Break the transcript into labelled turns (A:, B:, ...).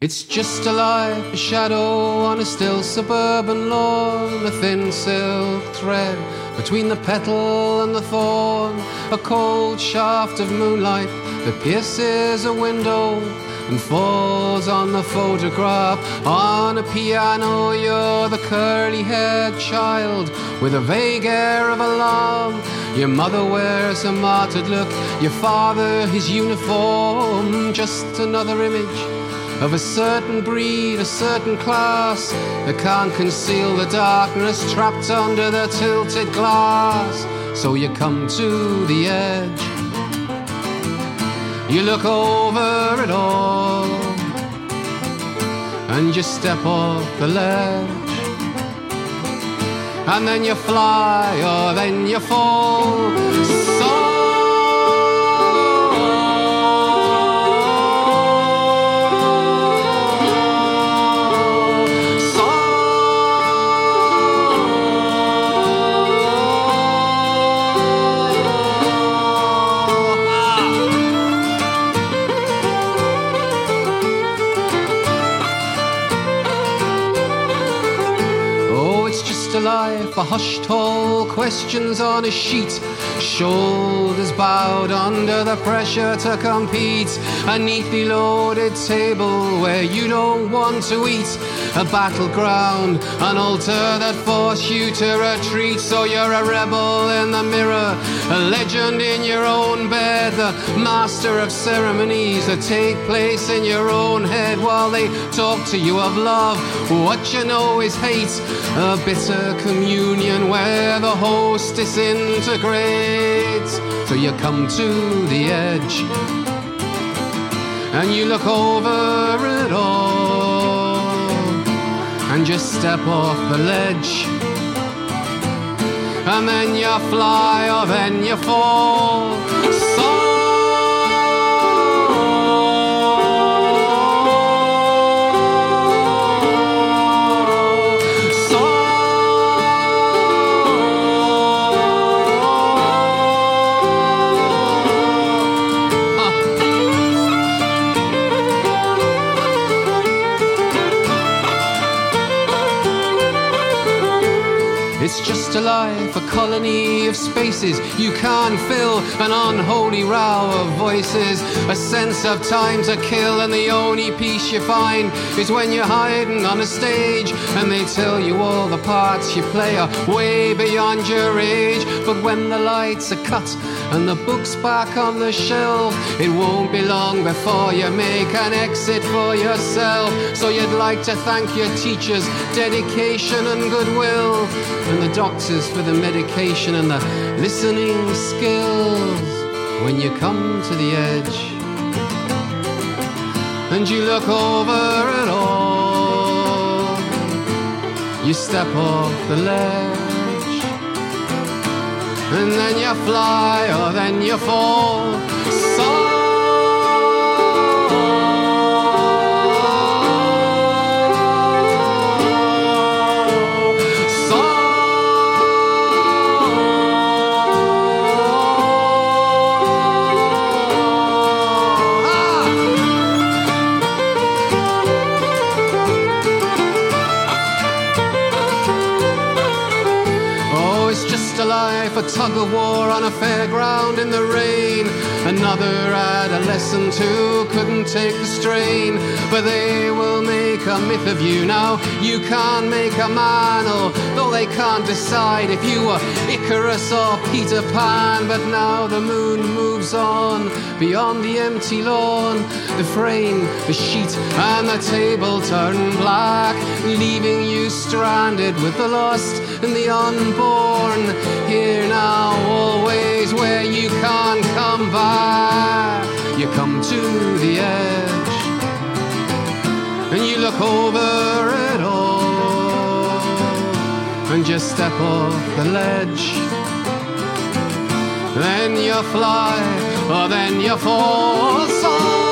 A: It's just a life, a shadow on a still suburban lawn, a thin silk thread between the petal and the thorn, a cold shaft of moonlight that pierces a window and falls on the photograph. On a piano you're the curly-haired child with a vague air of alarm. Your mother wears a martyred look, your father his uniform, just another image of a certain breed, a certain class that can't conceal the darkness trapped under the tilted glass. So you come to the edge, you look over it all, and you step off the ledge, and then you fly or then you fall. A life, a hushed hall, questions on a sheet, shoulders bowed under the pressure to compete, a neatly loaded table where you don't want to eat, a battleground, an altar that forced you to retreat. So you're a rebel in the mirror, a legend in your own bed, the master of ceremonies that take place in your own head while they talk to you of love. What you know is hate, a bitter communion where the host disintegrates. So you come to the edge and you look over it all, and you step off the ledge, and then you fly or then you fall. It's just a life, a colony of spaces you can't fill, an unholy row of voices, a sense of time to kill, and the only peace you find is when you're hiding on a stage and they tell you all the parts you play are way beyond your age. But when the lights are cut and the book's back on the shelf, it won't be long before you make an exit for yourself. So you'd like to thank your teachers, dedication and goodwill, and the doctors for the medication and the listening skills. When you come to the edge and you look over it all, you step off the ledge, and then you fly or then you fall. A tug of war on a fairground in the rain, another adolescent who couldn't take the strain. But they will make a myth of you now. You can't make a man, although they can't decide if you were Icarus or Peter Pan. But now the moon moves on beyond the empty lawn, the frame, the sheet and the table turn black, leaving you stranded with the lost and the unborn. Here now, always where you can't come back. You come to the edge and you look over it all, and you step off the ledge, then you fly or then you fall.